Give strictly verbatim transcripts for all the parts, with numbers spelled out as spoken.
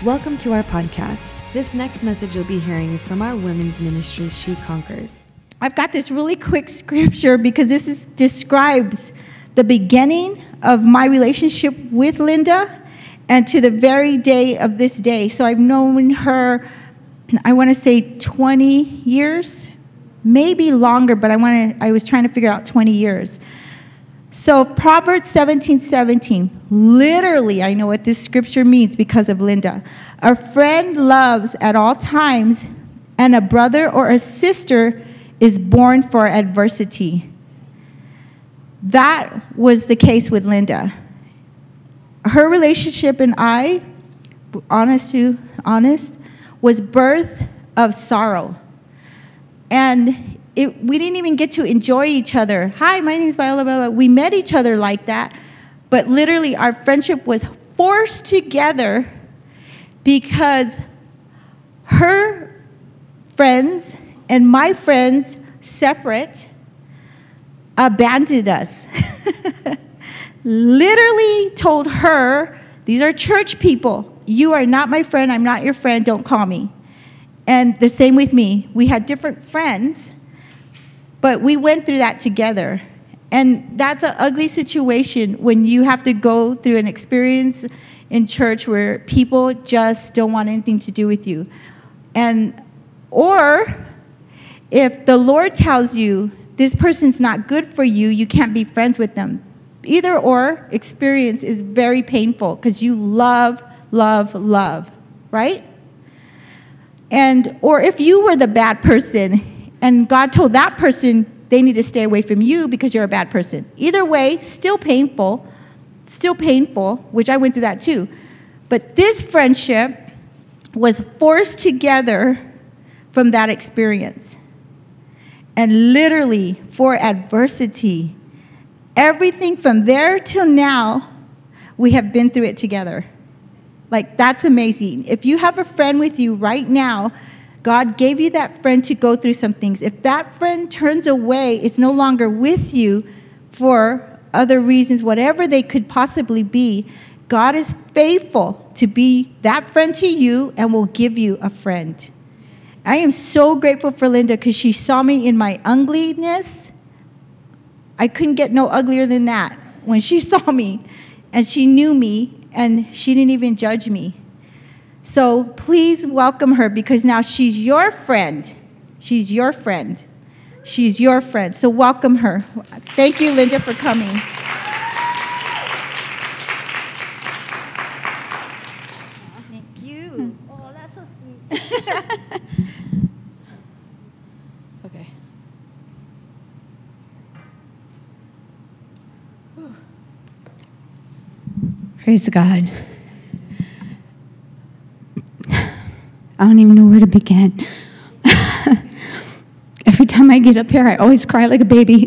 Welcome to our podcast. This next message you'll be hearing is from our women's ministry, She Conquers. I've got this really quick scripture because this is, describes the beginning of my relationship with Linda and to the very day of this day. So I've known her, I want to say twenty years, maybe longer, but I want to. I was trying to figure out twenty years. So Proverbs seventeen seventeen, literally, I know what this scripture means because of Linda. A friend loves at all times, and a brother or a sister is born for adversity. That was the case with Linda. Her relationship and I, honest to honest, was birth of sorrow. And It, we didn't even get to enjoy each other. Hi, my name is Viola. Blah, blah. We met each other like that, but literally our friendship was forced together because her friends and my friends, separate, abandoned us. Literally told her, these are church people. You are not my friend. I'm not your friend. Don't call me. And the same with me. We had different friends, but we went through that together. And that's an ugly situation when you have to go through an experience in church where people just don't want anything to do with you. And or if the Lord tells you this person's not good for you, you can't be friends with them. Either or experience is very painful because you love, love, love, right? And or if you were the bad person and God told that person they need to stay away from you because you're a bad person. Either way, still painful, still painful, which I went through that too. But this friendship was forced together from that experience. And literally for adversity, everything from there till now, we have been through it together. Like, that's amazing. If you have a friend with you right now, God gave you that friend to go through some things. If that friend turns away, it's no longer with you for other reasons, whatever they could possibly be, God is faithful to be that friend to you and will give you a friend. I am so grateful for Linda because she saw me in my ugliness. I couldn't get no uglier than that when she saw me, and she knew me, and she didn't even judge me. So please welcome her because now she's your friend. She's your friend. She's your friend. So welcome her. Thank you, Linda, for coming. Thank you. Oh, that's so sweet. Okay. Praise God. I don't even know where to begin. Every time I get up here, I always cry like a baby.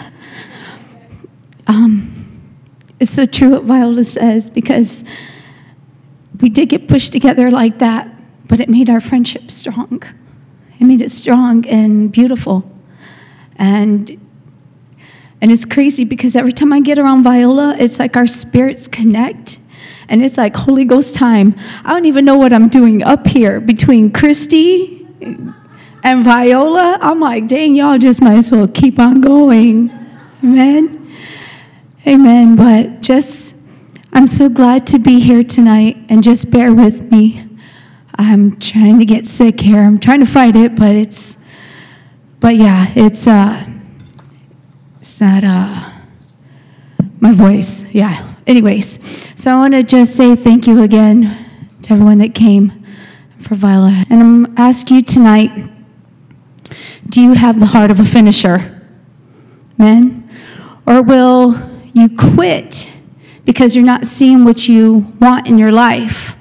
um, it's so true what Viola says, because we did get pushed together like that, but it made our friendship strong. It made it strong and beautiful. And and it's crazy because every time I get around Viola, it's like our spirits connect. And it's like Holy Ghost time. I don't even know what I'm doing up here between Christy and Viola. I'm like, dang, y'all just might as well keep on going. Amen. Amen. But just, I'm so glad to be here tonight, and just bear with me. I'm trying to get sick here. I'm trying to fight it, but it's, but yeah, it's, uh, it's not, uh, my voice. Yeah. Anyways, so I want to just say thank you again to everyone that came for Viola. And I'm asking you tonight, do you have the heart of a finisher? Amen? Or will you quit because you're not seeing what you want in your life?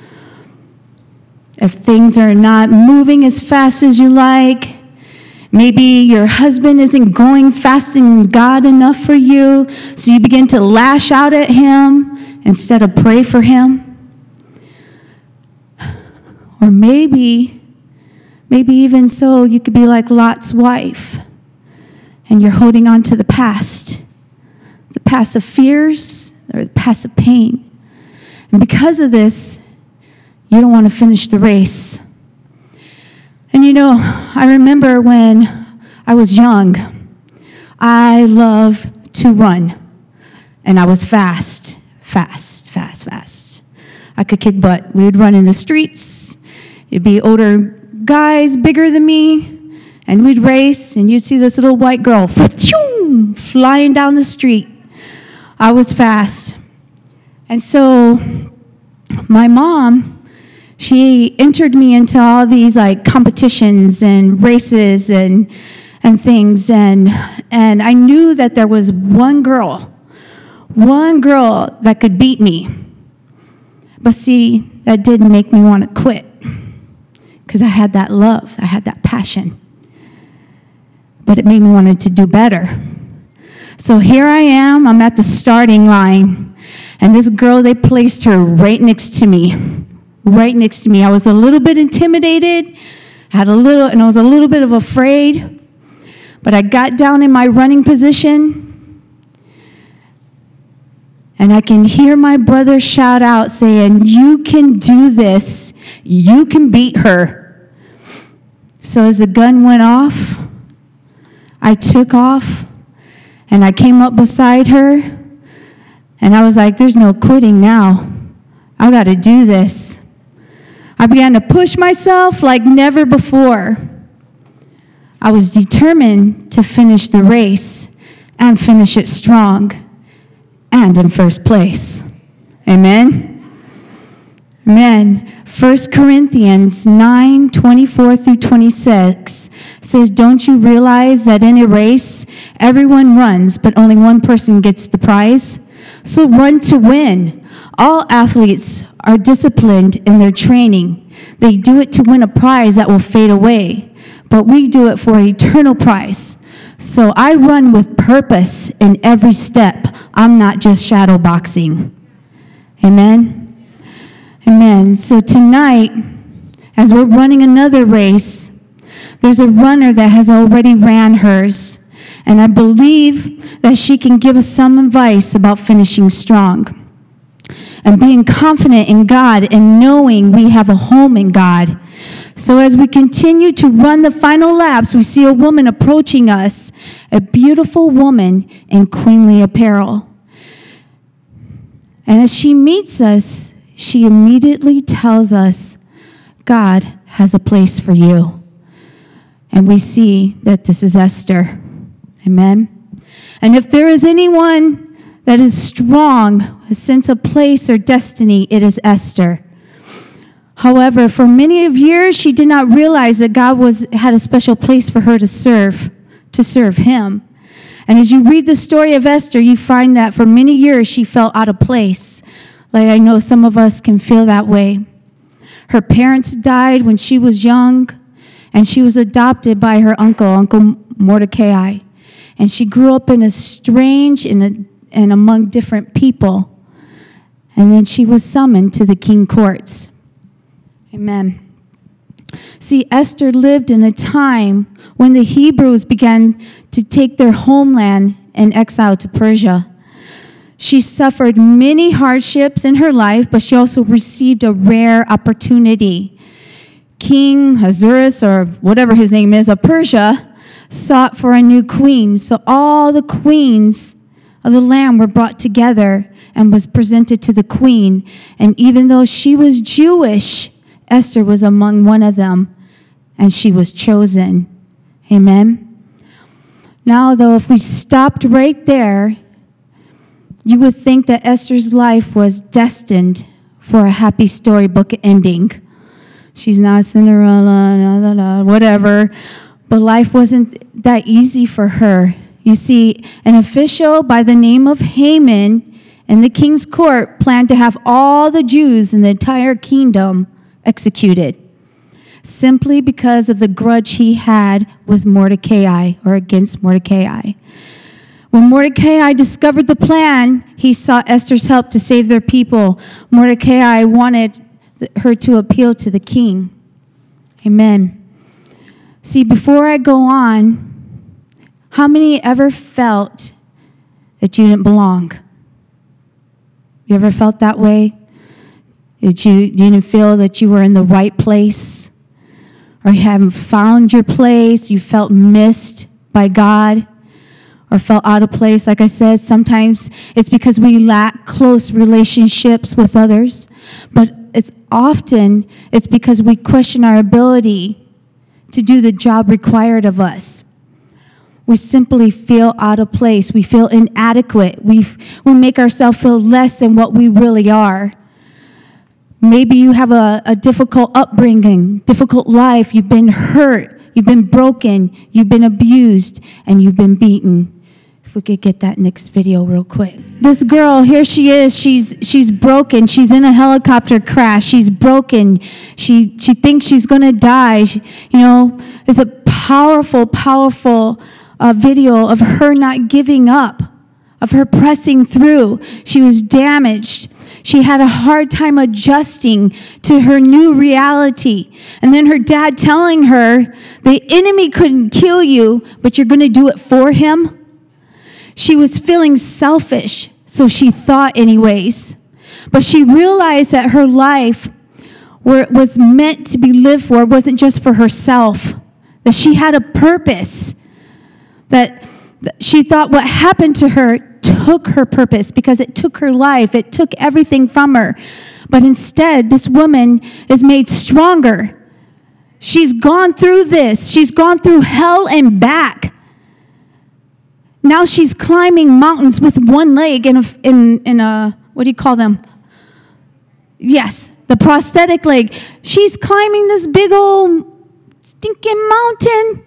If things are not moving as fast as you like, maybe your husband isn't going fast in God enough for you, so you begin to lash out at him instead of pray for him. Or maybe, maybe even so, you could be like Lot's wife, and you're holding on to the past, the past of fears or the past of pain. And because of this, you don't want to finish the race. And you know, I remember when I was young, I loved to run. And I was fast, fast, fast, fast. I could kick butt. We would run in the streets. It'd be older guys, bigger than me, and we'd race, and you'd see this little white girl flying down the street. I was fast. And so my mom, she entered me into all these like competitions and races and and things, and and I knew that there was one girl, one girl that could beat me. But see, that didn't make me want to quit, because I had that love, I had that passion. But it made me want to do better. So here I am, I'm at the starting line, and this girl, they placed her right next to me, right next to me. I was a little bit intimidated, had a little, and I was a little bit of afraid, but I got down in my running position, and I can hear my brother shout out saying, "You can do this, you can beat her." So as the gun went off, I took off, and I came up beside her, and I was like, there's no quitting now. I got to do this. I began to push myself like never before. I was determined to finish the race and finish it strong and in first place. Amen? Amen. First Corinthians nine, twenty-four through twenty-six says, "Don't you realize that in a race, everyone runs, but only one person gets the prize? So run to win. All athletes are disciplined in their training. They do it to win a prize that will fade away, but we do it for an eternal prize. So I run with purpose in every step. I'm not just shadow boxing." Amen? Amen. So tonight, as we're running another race, there's a runner that has already ran hers, and I believe that she can give us some advice about finishing strong and being confident in God and knowing we have a home in God. So as we continue to run the final laps, we see a woman approaching us, a beautiful woman in queenly apparel. And as she meets us, she immediately tells us, God has a place for you. And we see that this is Esther. Amen. And if there is anyone that is strong, a sense of place or destiny, it is Esther. However, for many of years, she did not realize that God was had a special place for her to serve, to serve him. And as you read the story of Esther, you find that for many years she felt out of place. Like I know some of us can feel that way. Her parents died when she was young, and she was adopted by her uncle, Uncle Mordecai. And she grew up in a strange and, a, and among different people. And then she was summoned to the king courts. Amen. See, Esther lived in a time when the Hebrews began to take their homeland in exile to Persia. She suffered many hardships in her life, but she also received a rare opportunity. King Ahasuerus, or whatever his name is, of Persia, sought for a new queen. So all the queens of the land were brought together and was presented to the queen. And even though she was Jewish, Esther was among one of them, and she was chosen. Amen. Now, though, if we stopped right there, you would think that Esther's life was destined for a happy storybook ending. She's not Cinderella, blah, blah, blah, whatever. But life wasn't that easy for her. You see, an official by the name of Haman in the king's court planned to have all the Jews in the entire kingdom executed, simply because of the grudge he had with Mordecai, or against Mordecai. When Mordecai discovered the plan, he sought Esther's help to save their people. Mordecai wanted her to appeal to the king. Amen. See, before I go on, how many ever felt that you didn't belong? You ever felt that way? Did you, you didn't feel that you were in the right place? Or you haven't found your place? You felt missed by God? Or felt out of place? Like I said, sometimes it's because we lack close relationships with others. But it's often, it's because we question our ability to do the job required of us. We simply feel out of place. We feel inadequate. We we make ourselves feel less than what we really are. Maybe you have a, a difficult upbringing, difficult life. You've been hurt. You've been broken. You've been abused. And you've been beaten. If we could get that next video real quick. This girl, here she is. She's she's broken. She's in a helicopter crash. She's broken. She she thinks she's going to die. She, you know, it's a powerful, powerful uh, video of her not giving up, of her pressing through. She was damaged. She had a hard time adjusting to her new reality. And then her dad telling her, the enemy couldn't kill you, but you're going to do it for him. She was feeling selfish, so she thought anyways. But she realized that her life, where it was meant to be lived for, wasn't just for herself. That she had a purpose. That she thought what happened to her took her purpose because it took her life. It took everything from her. But instead, this woman is made stronger. She's gone through this. She's gone through hell and back. Now she's climbing mountains with one leg in a, in, in a, what do you call them? Yes, the prosthetic leg. She's climbing this big old stinking mountain.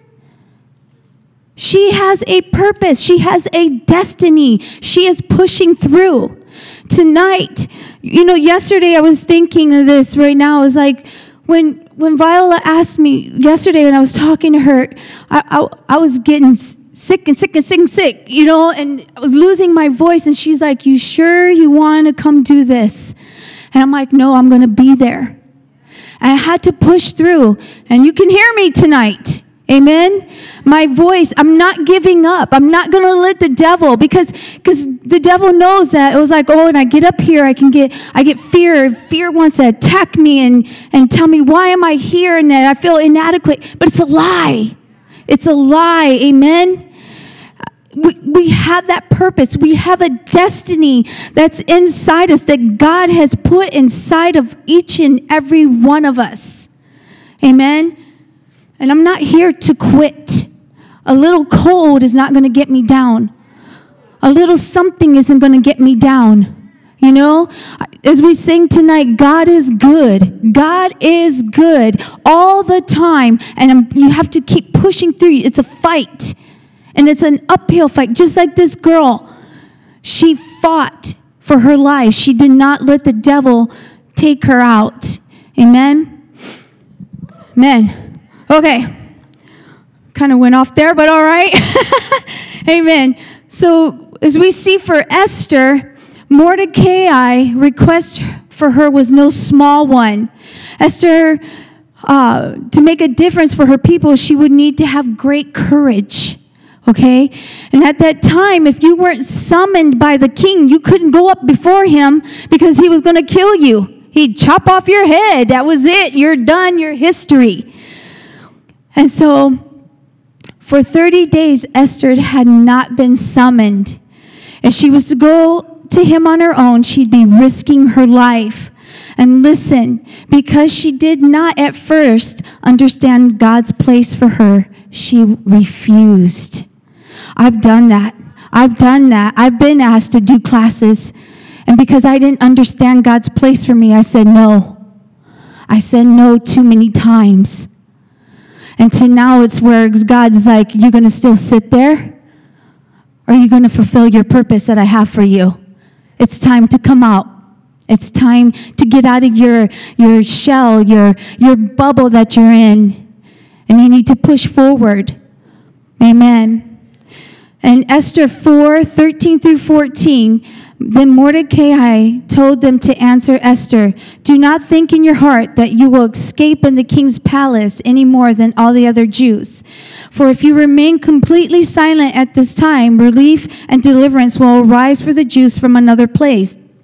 She has a purpose. She has a destiny. She is pushing through. Tonight, you know, yesterday I was thinking of this right now. It was like when when Viola asked me yesterday when I was talking to her, I, I, I was getting sick and sick and sick and sick, you know, and I was losing my voice. And she's like, you sure you want to come do this? And I'm like, no, I'm going to be there. And I had to push through. And you can hear me tonight. Amen. My voice, I'm not giving up. I'm not going to let the devil, because because the devil knows that. It was like, oh, and I get up here, I can get, I get fear. Fear wants to attack me and, and tell me, why am I here? And that I feel inadequate. But it's a lie. It's a lie. Amen. We, we have that purpose. We have a destiny that's inside us that God has put inside of each and every one of us. Amen. And I'm not here to quit. A little cold is not going to get me down. A little something isn't going to get me down. You know, as we sing tonight, God is good. God is good all the time. And I'm, you have to keep pushing through. It's a fight. And it's an uphill fight. Just like this girl. She fought for her life. She did not let the devil take her out. Amen? Amen. Okay, kind of went off there, but all right. Amen. So as we see for Esther, Mordecai's request for her was no small one. Esther, uh, to make a difference for her people, she would need to have great courage. Okay? And at that time, if you weren't summoned by the king, you couldn't go up before him because he was going to kill you. He'd chop off your head. That was it. You're done. You're history. And so, for thirty days, Esther had not been summoned. If she was to go to him on her own, she'd be risking her life. And listen, because she did not at first understand God's place for her, she refused. I've done that. I've done that. I've been asked to do classes. And because I didn't understand God's place for me, I said no. I said no too many times. And to now it's where God's like, you're going to still sit there? Or are you going to fulfill your purpose that I have for you? It's time to come out. It's time to get out of your, your shell, your, your bubble that you're in. And you need to push forward. Amen. And Esther four, thirteen through fourteen, then Mordecai told them to answer Esther, do not think in your heart that you will escape in the king's palace any more than all the other Jews. For if you remain completely silent at this time, relief and deliverance will arise for the Jews from another place.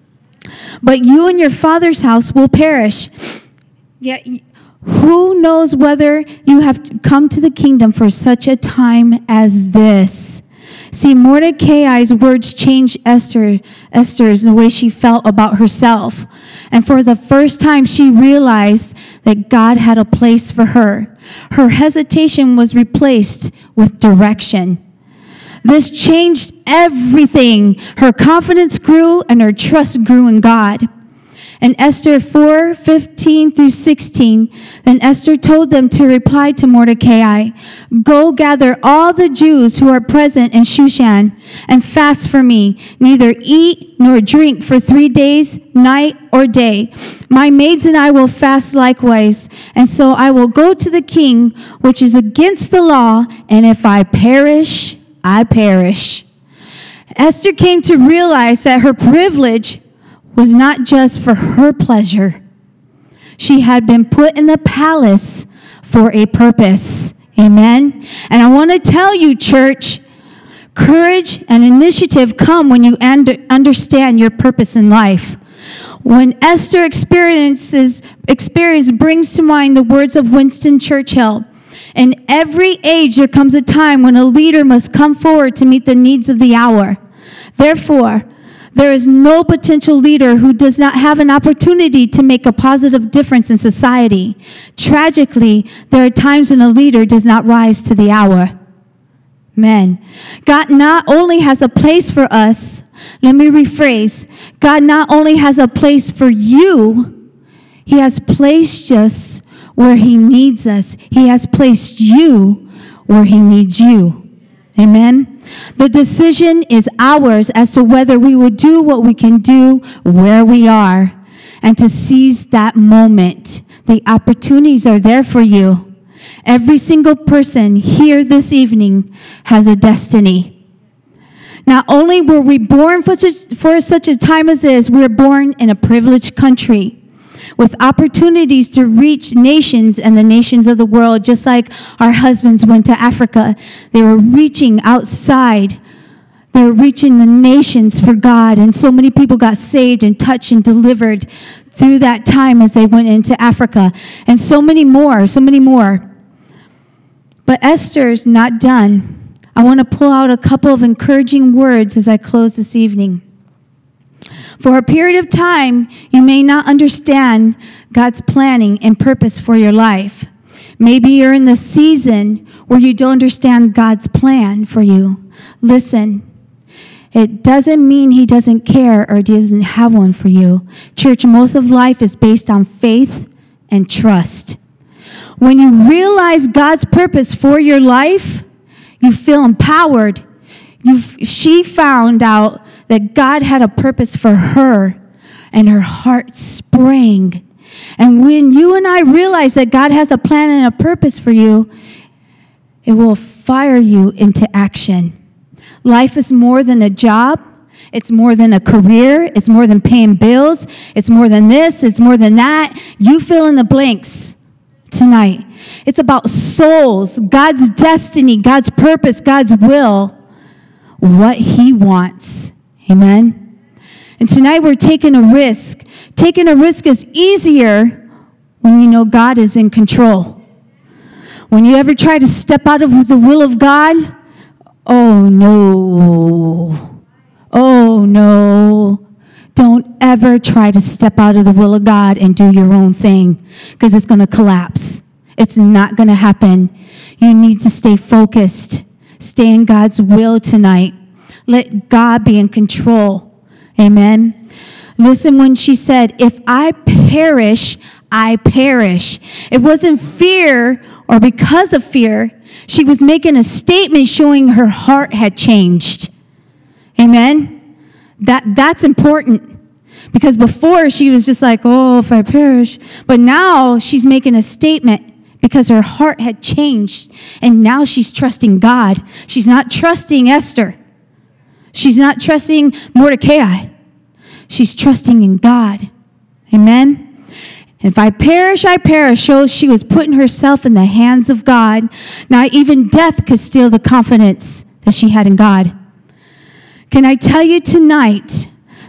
But you and your father's house will perish. Yet who knows whether you have come to the kingdom for such a time as this? See, Mordecai's words changed Esther, Esther's the way she felt about herself. And for the first time, she realized that God had a place for her. Her hesitation was replaced with direction. This changed everything. Her confidence grew and her trust grew in God. In Esther four, fifteen through sixteen, then Esther told them to reply to Mordecai, "Go gather all the Jews who are present in Shushan and fast for me, neither eat nor drink for three days, night or day. My maids and I will fast likewise, and so I will go to the king, which is against the law, and if I perish, I perish." Esther came to realize that her privilege was not just for her pleasure. She had been put in the palace for a purpose. Amen? And I want to tell you, church, courage and initiative come when you under, understand your purpose in life. When Esther experiences, experience brings to mind the words of Winston Churchill, "In every age there comes a time when a leader must come forward to meet the needs of the hour. Therefore, there is no potential leader who does not have an opportunity to make a positive difference in society. Tragically, there are times when a leader does not rise to the hour." Amen. God not only has a place for us, let me rephrase, God not only has a place for you, He has placed us where He needs us. He has placed you where He needs you. Amen. The decision is ours as to whether we will do what we can do where we are and to seize that moment. The opportunities are there for you. Every single person here this evening has a destiny. Not only were we born for such, for such a time as this, we were born in a privileged country with opportunities to reach nations and the nations of the world, just like our husbands went to Africa. They were reaching outside. They were reaching the nations for God, and so many people got saved and touched and delivered through that time as they went into Africa, and so many more, so many more. But Esther's not done. I want to pull out a couple of encouraging words as I close this evening. For a period of time, you may not understand God's planning and purpose for your life. Maybe you're in the season where you don't understand God's plan for you. Listen, it doesn't mean He doesn't care or doesn't have one for you. Church, most of life is based on faith and trust. When you realize God's purpose for your life, you feel empowered. You've, she found out that God had a purpose for her, and her heart sprang. And when you and I realize that God has a plan and a purpose for you, it will fire you into action. Life is more than a job. It's more than a career. It's more than paying bills. It's more than this. It's more than that. You fill in the blanks tonight. It's about souls, God's destiny, God's purpose, God's will, what He wants. Amen. And tonight we're taking a risk. Taking a risk is easier when you know God is in control. When you ever try to step out of the will of God, oh no. Oh no. Don't ever try to step out of the will of God and do your own thing, because it's going to collapse. It's not going to happen. You need to stay focused. Stay in God's will tonight. Let God be in control. Amen. Listen when she said, "If I perish, I perish." It wasn't fear or because of fear. She was making a statement showing her heart had changed. Amen. That that's important. Because before she was just like, "Oh, if I perish." But now she's making a statement because her heart had changed. And now she's trusting God. She's not trusting Esther. She's not trusting Mordecai. She's trusting in God. Amen? If I perish, I perish shows she was putting herself in the hands of God. Not even death could steal the confidence that she had in God. Can I tell you tonight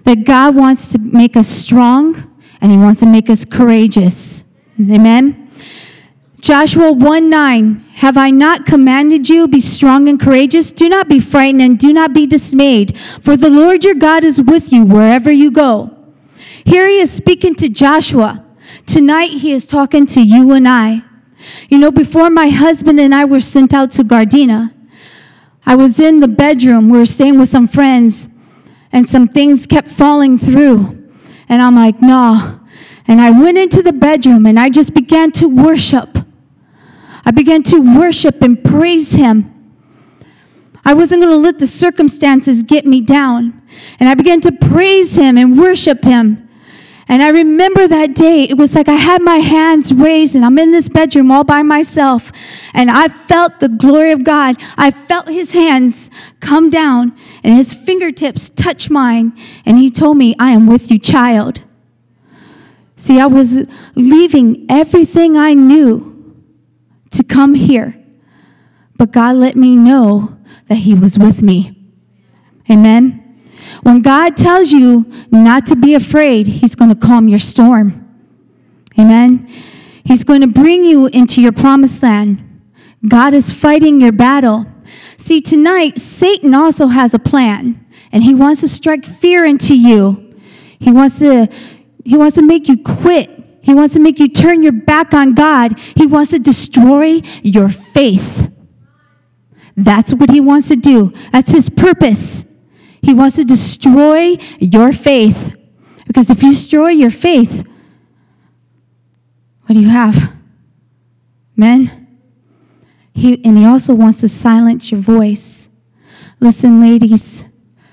that God wants to make us strong and he wants to make us courageous. Amen. Joshua one nine, have I not commanded you, be strong and courageous? Do not be frightened and do not be dismayed, for the Lord your God is with you wherever you go. Here he is speaking to Joshua. Tonight he is talking to you and I. You know, before my husband and I were sent out to Gardena, I was in the bedroom. We were staying with some friends, and some things kept falling through. And I'm like, no. And I went into the bedroom, and I just began to worship. I began to worship and praise him. I wasn't going to let the circumstances get me down. And I began to praise him and worship him. And I remember that day, it was like I had my hands raised, and I'm in this bedroom all by myself. And I felt the glory of God. I felt his hands come down, and his fingertips touch mine. And he told me, I am with you, child. See, I was leaving everything I knew to come here. But God let me know that he was with me. Amen. When God tells you not to be afraid, he's going to calm your storm. Amen. He's going to bring you into your promised land. God is fighting your battle. See, tonight, Satan also has a plan, and he wants to strike fear into you. He wants to, he wants to make you quit. He wants to make you turn your back on God. He wants to destroy your faith. That's what he wants to do. That's his purpose. He wants to destroy your faith. Because if you destroy your faith, what do you have? Men? He, and he also wants to silence your voice. Listen, ladies.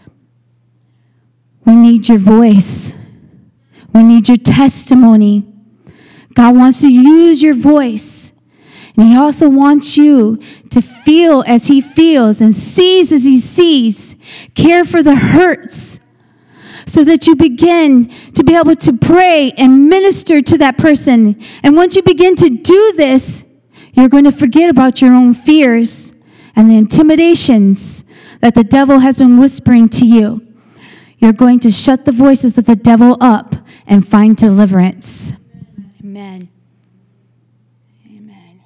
We need your voice. We need your testimony. God wants to use your voice. And he also wants you to feel as he feels and sees as he sees. Care for the hurts so that you begin to be able to pray and minister to that person. And once you begin to do this, you're going to forget about your own fears and the intimidations that the devil has been whispering to you. You're going to shut the voices of the devil up and find deliverance. Amen. Amen.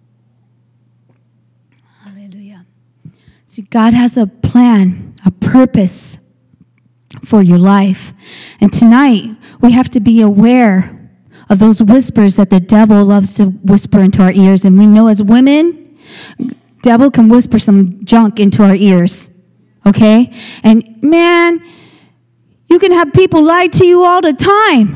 Hallelujah. See, God has a plan, a purpose for your life. And tonight, we have to be aware of those whispers that the devil loves to whisper into our ears. And we know as women, devil can whisper some junk into our ears. Okay? And man, you can have people lie to you all the time.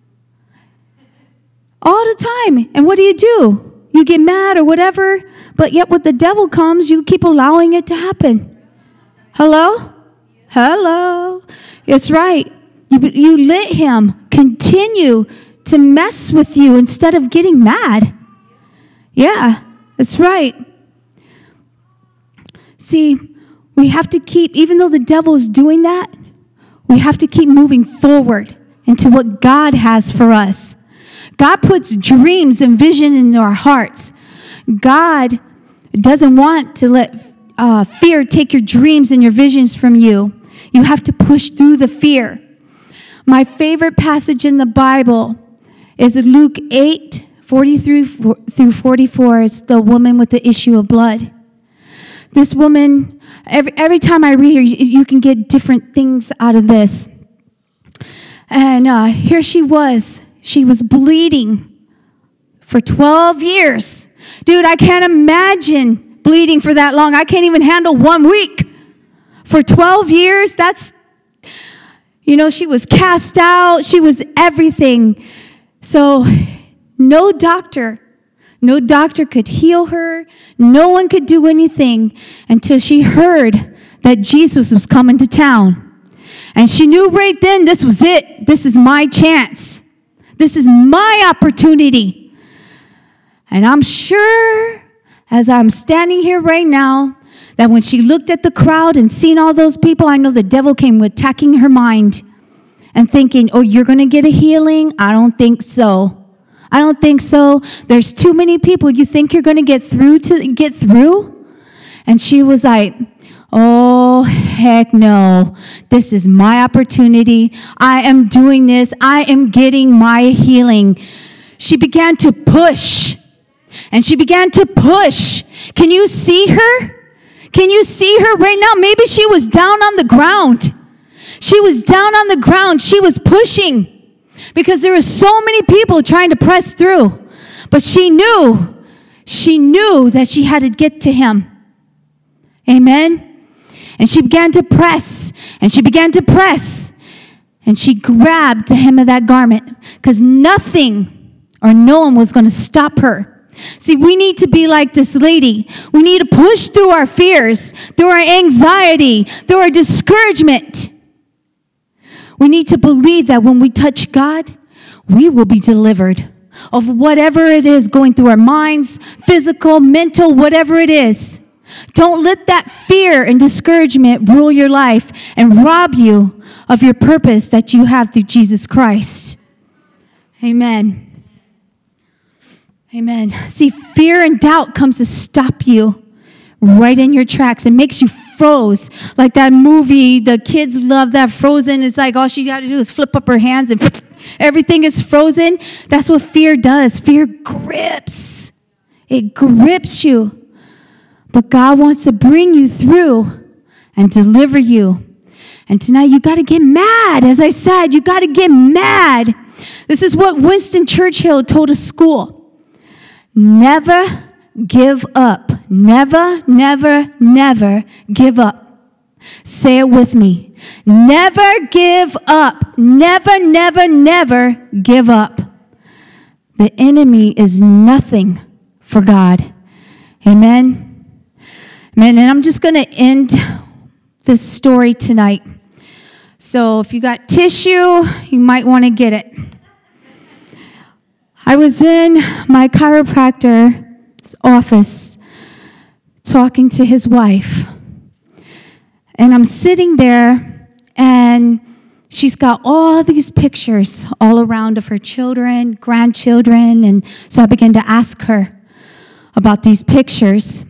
All the time. And what do you do? You get mad or whatever, but yet when the devil comes, you keep allowing it to happen. Hello? Hello? It's right. You, you let him continue to mess with you instead of getting mad. Yeah, that's right. See, we have to keep, even though the devil is doing that, we have to keep moving forward into what God has for us. God puts dreams and vision into our hearts. God doesn't want to let uh, fear take your dreams and your visions from you. You have to push through the fear. My favorite passage in the Bible is Luke eight, forty-three through forty-four. It's the woman with the issue of blood. This woman, every, every time I read her, you, you can get different things out of this. And uh, here she was. She was bleeding for twelve years. Dude, I can't imagine bleeding for that long. I can't even handle one week. For twelve years, that's, you know, she was cast out. She was everything. So no doctor, no doctor could heal her. No one could do anything until she heard that Jesus was coming to town. And she knew right then, this was it. This is my chance. This is my opportunity. And I'm sure, as I'm standing here right now, that when she looked at the crowd and seen all those people, I know the devil came attacking her mind and thinking, oh, you're going to get a healing? I don't think so. I don't think so. There's too many people. You think you're going to get through to get through? And she was like, Oh, heck no. This is my opportunity. I am doing this. I am getting my healing. She began to push. And she began to push. Can you see her? Can you see her right now? Maybe she was down on the ground. She was down on the ground. She was pushing because there were so many people trying to press through. But she knew, she knew that she had to get to him. Amen? And she began to press, and she began to press, and she grabbed the hem of that garment because nothing or no one was going to stop her. See, we need to be like this lady. We need to push through our fears, through our anxiety, through our discouragement. We need to believe that when we touch God, we will be delivered of whatever it is going through our minds, physical, mental, whatever it is. Don't let that fear and discouragement rule your life and rob you of your purpose that you have through Jesus Christ. Amen. Amen. See, fear and doubt comes to stop you right in your tracks. It makes you froze. Like that movie, the kids love that Frozen. It's like all she got to do is flip up her hands and everything is frozen. That's what fear does. Fear grips. It grips you. But God wants to bring you through and deliver you. And tonight you got to get mad. As I said, you got to get mad. This is what Winston Churchill told a school. Never give up. Never, never, never give up. Say it with me. Never give up. Never, never, never give up. The enemy is nothing for God. Amen. Amen. And I'm just going to end this story tonight. So if you got tissue, you might want to get it. I was in my chiropractor's office talking to his wife. And I'm sitting there, and she's got all these pictures all around of her children, grandchildren. And so I began to ask her about these pictures.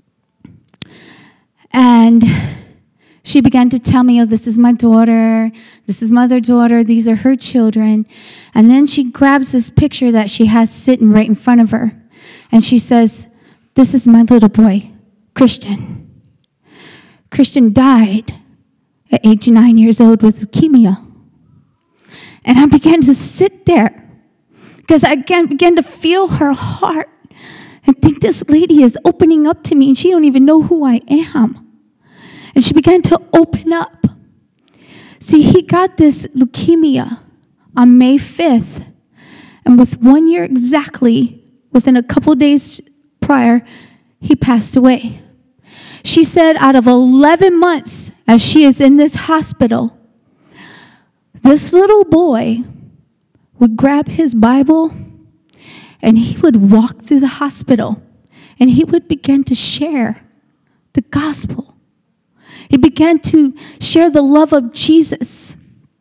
And she began to tell me, oh, this is my daughter, this is my other daughter, these are her children. And then she grabs this picture that she has sitting right in front of her. And she says, this is my little boy, Christian. Christian died at age nine years old with leukemia. And I began to sit there because I began to feel her heart and think this lady is opening up to me and she don't even know who I am. And she began to open up. See, he got this leukemia on May fifth. And with one year exactly, within a couple days prior, he passed away. She said out of eleven months, as she is in this hospital, this little boy would grab his Bible and he would walk through the hospital and he would begin to share the gospel. He began to share the love of Jesus.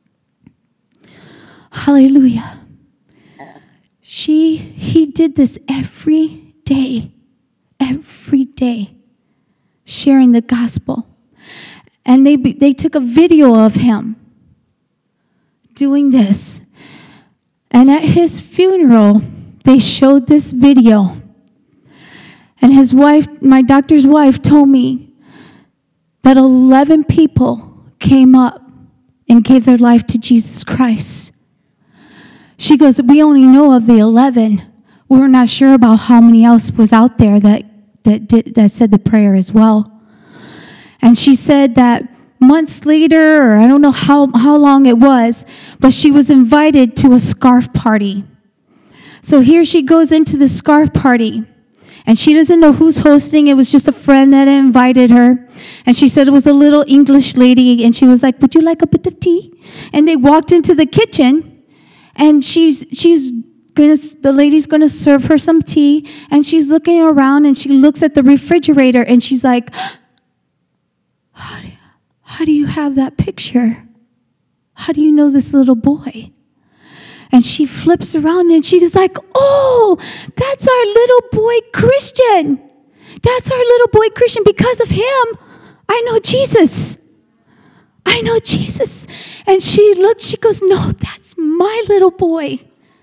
Hallelujah. She, he did this every day, every day, sharing the gospel. And they they took a video of him doing this. And at his funeral, they showed this video. And his wife, my doctor's wife, told me that eleven people came up and gave their life to Jesus Christ. She goes, we only know of the eleven. We're not sure about how many else was out there that, that, did, that said the prayer as well. And she said that months later, or I don't know how, how long it was, but she was invited to a scarf party. So here she goes into the scarf party. And she doesn't know who's hosting. It was just a friend that invited her. And she said it was a little English lady. And she was like, would you like a bit of tea? And they walked into the kitchen. And she's she's gonna the lady's going to serve her some tea. And she's looking around. And she looks at the refrigerator. And she's like, how do, how do you have that picture? How do you know this little boy? And she flips around and she's like, oh, that's our little boy Christian. That's our little boy Christian. Because of him, I know Jesus. I know Jesus. And she looked, she goes, no, that's my little boy.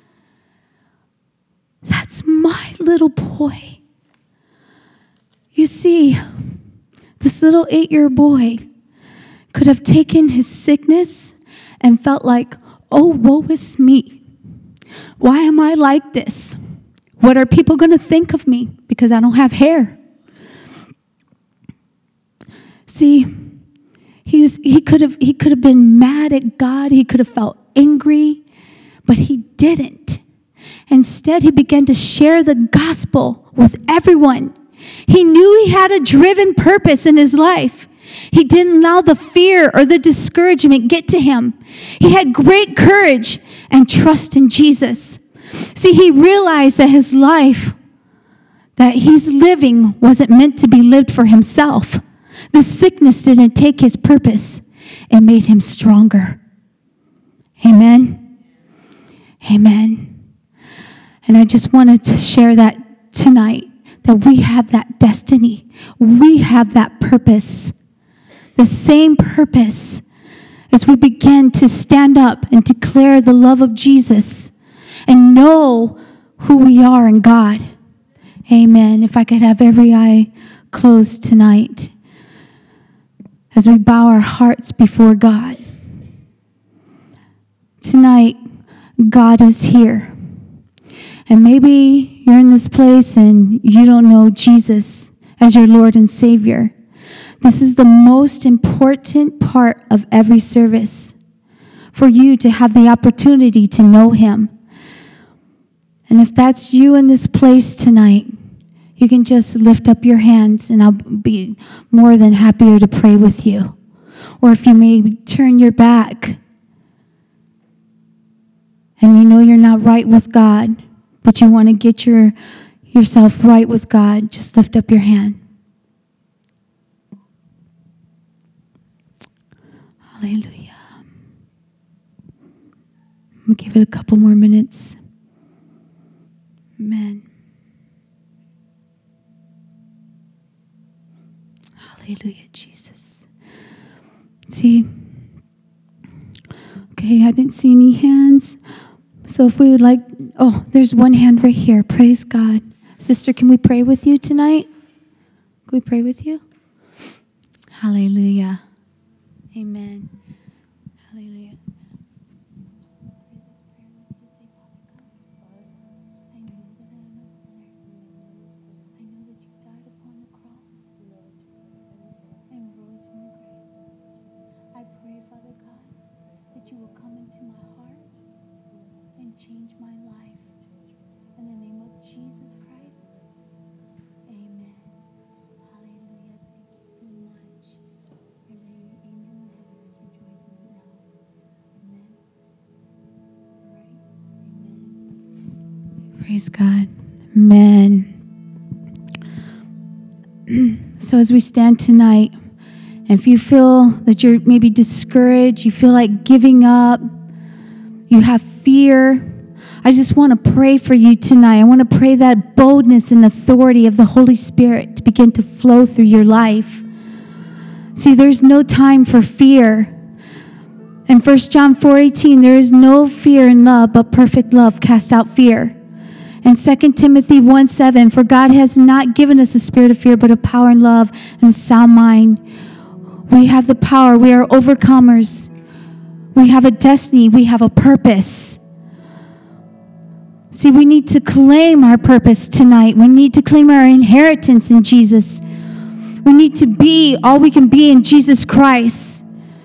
That's my little boy. You see, this little eight-year-old boy could have taken his sickness and felt like, oh, woe is me. Why am I like this? What are people going to think of me because I don't have hair? See, he was, he could have he could have been mad at God. He could have felt angry, but he didn't. Instead, he began to share the gospel with everyone. He knew he had a driven purpose in his life. He didn't allow the fear or the discouragement get to him. He had great courage and trust in Jesus. See, he realized that his life that he's living wasn't meant to be lived for himself. The sickness didn't take his purpose. It made him stronger. Amen. Amen. And I just wanted to share that tonight, that we have that destiny. We have that purpose. The same purpose as we begin to stand up and declare the love of Jesus and know who we are in God. Amen. If I could have every eye closed tonight as we bow our hearts before God. Tonight, God is here. And maybe you're in this place and you don't know Jesus as your Lord and Savior. This is the most important part of every service, for you to have the opportunity to know him. And if that's you in this place tonight, you can just lift up your hands and I'll be more than happier to pray with you. Or if you may turn your back and you know you're not right with God, but you want to get your yourself right with God, just lift up your hand. Hallelujah. I'm going to give it a couple more minutes. Amen. Hallelujah, Jesus. See? Okay, I didn't see any hands. So if we would like, oh, there's one hand right here. Praise God. Sister, can we pray with you tonight? Can we pray with you? Hallelujah. Amen. Hallelujah. You will come into my heart and change my life. In the name of Jesus Christ, amen. Hallelujah. Thank you so much. Every angel in heaven is rejoicing right now. Amen. All right. Amen. Praise God. Amen. So as we stand tonight, if you feel that you're maybe discouraged, you feel like giving up, you have fear, I just want to pray for you tonight. I want to pray that boldness and authority of the Holy Spirit to begin to flow through your life. See, there's no time for fear. In First John four eighteen, there is no fear in love, but perfect love casts out fear. And Second Timothy one seven, for God has not given us a spirit of fear, but of power and love and a sound mind. We have the power. We are overcomers. We have a destiny. We have a purpose. See, we need to claim our purpose tonight. We need to claim our inheritance in Jesus. We need to be all we can be in Jesus Christ.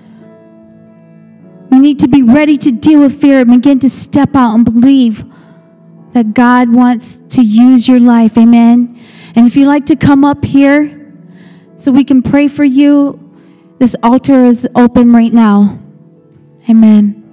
We need to be ready to deal with fear and begin to step out and believe that God wants to use your life. Amen. And if you'd like to come up here so we can pray for you, this altar is open right now. Amen.